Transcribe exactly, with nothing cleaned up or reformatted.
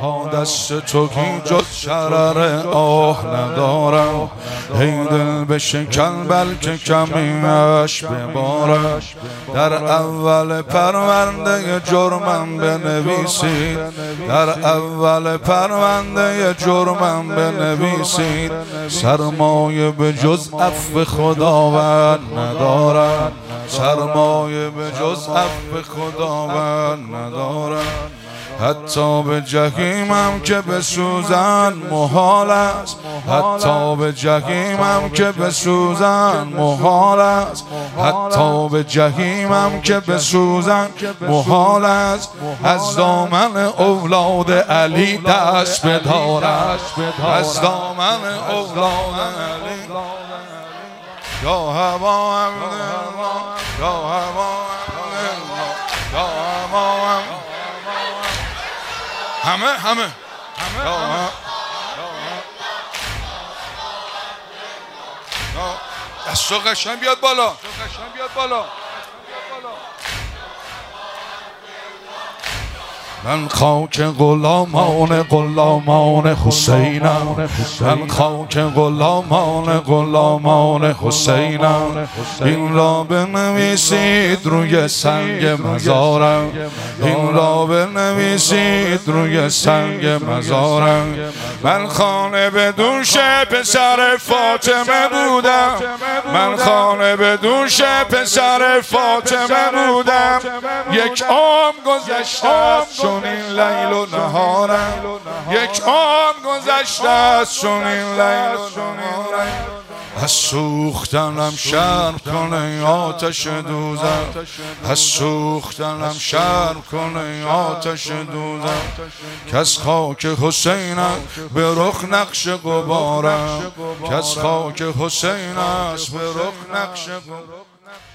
ها دست تو کی جز شرر آه ندارم. ای دل بشکن بلکه کمیش ببارش. در اول پرونده جرمم بنویسید، در اول پرونده جرمم بنویسید. سرمایه به جز عفو خداوند ندارم، سرمایه به جز عفو خداوند ندارم. حتی به جحیمم که بسوزن محال است، حتی به جحیمم که بسوزن محال است، حتی به جحیمم که بسوزن محال است. از دامن اولاد علی دست بدارم، از دامن اولاد علی. یا هوا عبدالله، یا هوا عبدالله، یا هوا عبدالله. همه همه همه دستو قشنگ بیاد بالا، قشنگ بیاد بالا. من خاک غلامان غلامان حسینم، من خاک غلامان غلامان حسینم. این را بنویسید روی سنگ مزارم، این را بنویسید روی سنگ مزارم. من خانه به دوش پسر فاطمه بودم، من خانه به دوش پسر فاطمه بودم. یک عام گذشته است چون این لیل و نهارم، یک عام گذشته است چون این لیل و نهارم. از سوختنم شرم کنه آتش دوزم، از سوختنم شرم کنه آتش دوزم. کس خاک حسینم به رخ نقش غبارم، کس خاک حسین است به رخ نقش غبارم.